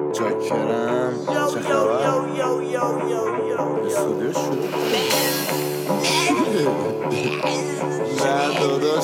چاکرم. چه خبر؟ استودیو شروع نه داداش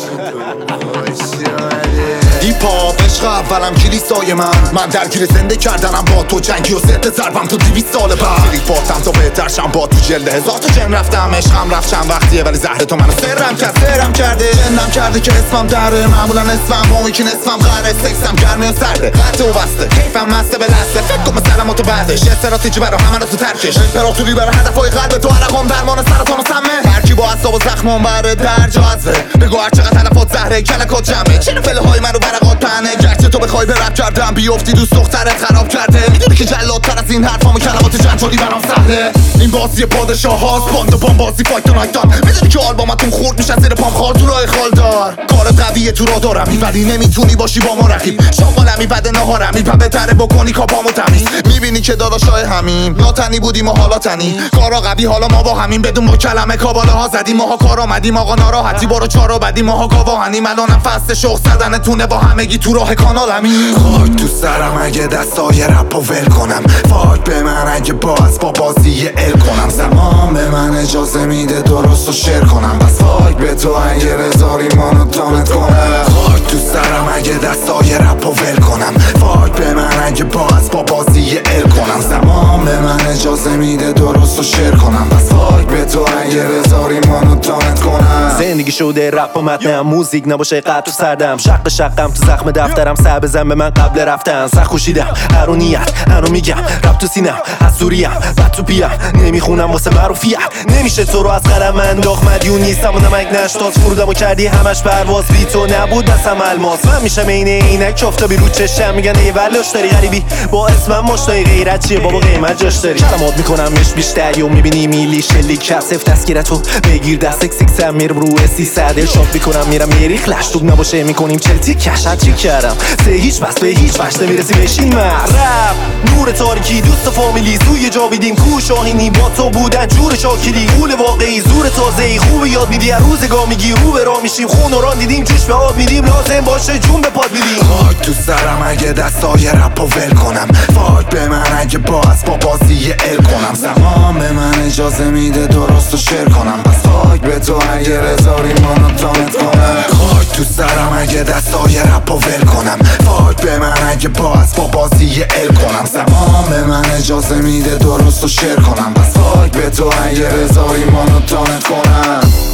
هیپ هاپ عشق اولم کلیسای من درگیر زنده کردنم با تو جنگی و ضد ضربم تو 200 سال بعد کلیک باتم تا بهتر شم با تو جلد هزار تا جن رفتم عشقم رفت چند وقتیه ولی زهر تو منو سرم کرده جنم کرده که اسمم دره معمولا اسمم و یکی نصفم قره سکسم گرمه و سرده قطع و بسته کیفم مسته به دسته فکر کن مثلا تو بعدش استراتژی برا همه رو تو ترکش امپراتوری برا هدفای قلب تو عرقم درمان سرطان و سمه هرکی با اعصاب و زخمم بره در جاذبه بگو هر چقدر تلفات زهره کلکات جمعه چرا فلهای منو برقات پنه گرچه تو بخوای به رپ کردم بیفتی دوست دخترت خراب کرده میدونی که جلادتر از این حرفام و کلمات جنجالی برام سهله این بازی پادشاه هاست باند و بام بازی فایت و نایتان میدونی که آلبومتون خورد میشن زیر پام خال تو راه خالدار کارت قویه تو را دارم ولی نمیتونی باشی با ما رقیب شامالمی بده نهارمی پا بهتره بکنی کاپامو تمیز میبینی که داداشای همیم ناتنی بودیم و حالا تنی کارا قوی حالا ما با همین بدون با کلمه کابالاها زدیم ماها کار آمدیم آقا ناراحتی برو چارا بدی ماها گواهنیم الانم فست شوق زدنتونه با همگی تو راه کانالمی خاک تو سرم اگه دستای رپو ول کنم فاک به من اگه باز با بازی ال کنم زمان به من اجازه میده درست و شعر کنم بس فاک به تو اگه رزاری مانو تانت کنم خاک تو سرم اگه دستای رپو ول کنم فاک به من اگه باز با بازی ال کنم زمان به من اجازه میده درست و شعر کنم بس فاک به تو اگه رزاری مانو تانت کنم زندگی شده رپ و متنم موزیک نباشه قطع تو سردم شقم تو زخم دفترم سر بزن به من قبل رفتن سخت خوشیدم هرو نیت هرو میگم رپ تو سینم حضوریم بد تو پیم نمیخونم واسه معروفیت نمیشه تو رو از قلم انداخت مدیون نیستم و نمک نشتاز فرودم و کردی همش پرواز بی تو نبود دستم الماس من میشم عین عینک آفتابی رو چشم میگن ای ولاش داری غریبی با اسمم مشتای غیرت چیه بابا قیمت جاش داری کلمات میکنمش بیشتر یا میبینی میلی شلیک کسف تسکیرتو بگیر دست سکسم میرم رو 300 شات میکنم میرم میری خلش تو نباشه میکنیم چلتی کش چی کردم سه هیچ بس به هیچ وقت نمیرسی بشین رپ نور تاریکی دوست فامیلی سوی جا بیدیم کو شاهینی با تو بودن جور شاکلی قول واقعی زور تازه‌ای خوب یاد میدی هر روزگار میگی رو به راه میشیم خون و ران دیدیم جوش به آب میدیم لازم باشه جون به پاد میدیم خاک تو سرم اگه دستای رپو ول کنم فاک به من اگه باز با بازی ال کنم زمان به من اجازه میده درست و شعر کنم بس فاک به تو اگه رزاری مانو تانت کنم خاک تو سرم اگه دستای رپو ول کنم فاک به من اگه باز با بازی ال کنم زمان به من اجازه میده درست و شعر کنم بس فاک به تو اگه رزاری مانو تانت کنم